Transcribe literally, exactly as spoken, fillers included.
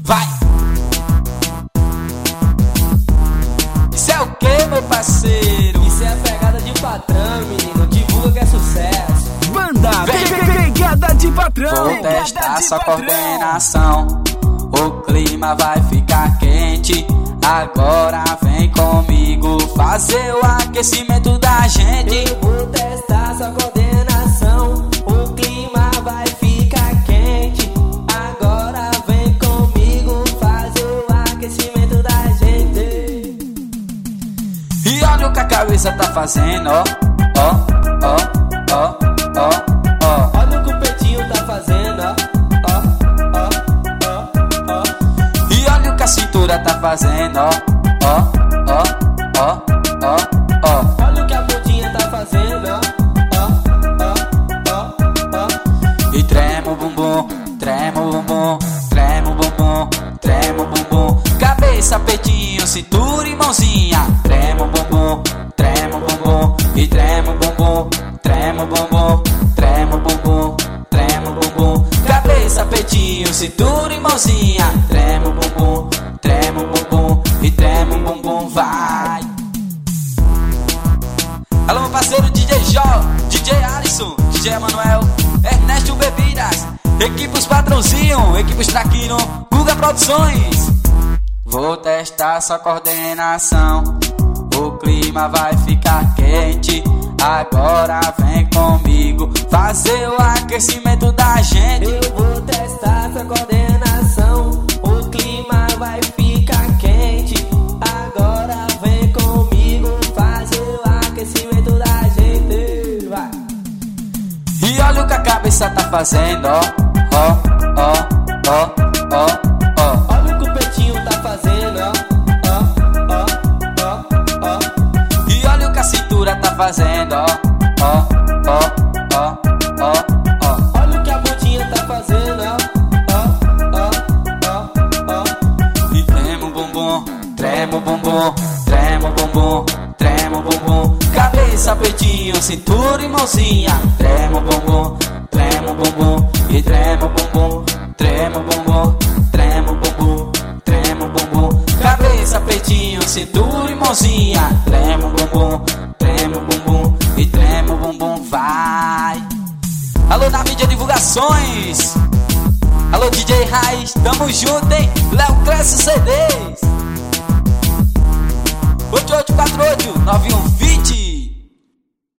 Vai! Isso é o que, meu parceiro? Isso é a pegada de patrão, menino. Divulga que é sucesso. Banda Pegada de Patrão. Vou testar sua coordenação. O clima vai ficar quente. Agora vem comigo fazer o aquecimento da gente. Eu vou testar sua coordenação. O clima vai ficar quente. Agora vem comigo fazer o aquecimento da gente. E olha o que a cabeça tá fazendo, ó, ó, ó, ó, ó, ó. Olha o que o peitinho tá fazendo, ó, ó, ó, ó, ó. E olha o que a cintura tá fazendo, ó, ó, ó, ó, ó, ó. Olha o que a bundinha tá fazendo, ó, ó, ó, ó, ó. E trema o bumbum, trema o bumbum, trema o bumbum, trema o bumbum. Cabeça, peitinho, cintura e mãozinha. Trema o bumbum, trema o bumbum. E trema o bumbum, trema o bumbum, trema o bumbum, trema o bumbum. Cabeça, peitinho, cintura e mãozinha. Trema o bumbum, trema o bumbum. E trema o bumbum, vai. Alô, meu parceiro D J Jó, D J Alisson, D J Emanuel, Ernesto Bebidas, equipes patrãozinho, equipes Traquino, Guga Produções. Vou testar sua coordenação. O clima vai ficar quente. Agora vem comigo fazer o aquecimento da gente. Eu vou testar sua coordenação. O clima vai ficar quente. Agora vem comigo fazer o aquecimento da gente. Vai. E olha o que a cabeça tá fazendo, ó, ó, ó, ó, ó, ó. Olha o que o peitinho tá fazendo, ó, ó, ó, ó, ó. E olha o que a cintura tá fazendo, ó, ó, ó, ó, ó, ó. Olha o que a bundinha tá fazendo, ó, ó, ó, ó, ó. E trema o bumbum, trema o bumbum, trema o bumbum, trema o bumbum. Cabeça, peitinho, cintura e mãozinha. Trema o bumbum, trema o bumbum. E trema o bumbum, trema o bumbum, trema o bumbum, trema o bumbum. Cabeça, peitinho, cintura e mãozinha. Trema o bumbum, trema o bumbum. E trema o bumbum, vai. Alô, na mídia divulgações. Alô, D J Raiz, tamo junto, hein? Léo Cresce C Ds. oito oito quatro oito nove um dois zero